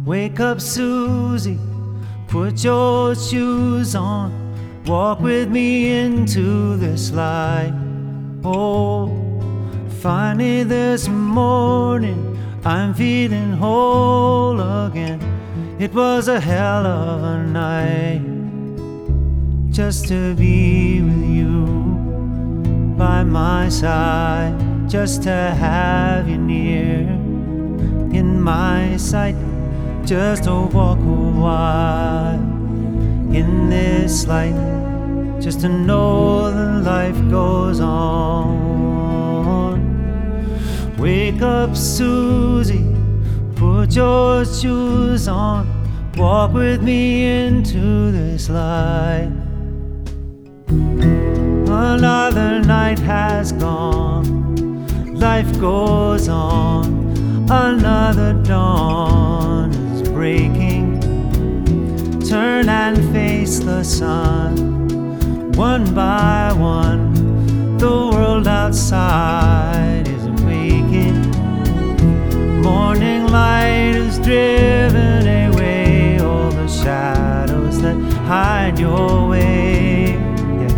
Wake up, Susie, put your shoes on, walk with me into this light. Oh, finally this morning I'm feeling whole again. It was a hell of a night just to be with you by my side, just to have you near in my sight, just to walk a while in this light, just to know that life goes on. Wake up, Susie, put your shoes on, walk with me into this light. Another night has gone, life goes on, another dawn is breaking. Turn and face the sun, one by one, the world outside is waking. Morning light has driven away all the shadows that hide your way, yeah.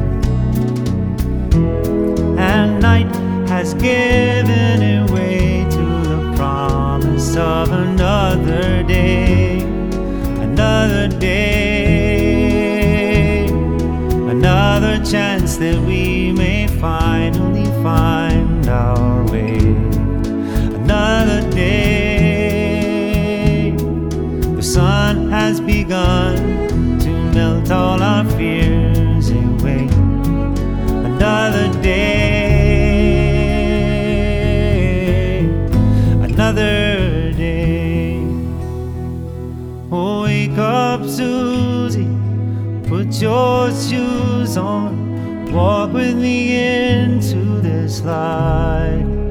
And night has given away to the promise of another day, another day, another chance that we may finally find our way. Another day, the sun has begun to melt all our fears away. Another day, another day. Oh, wake up, Susie, put your shoes on, walk with me into this light.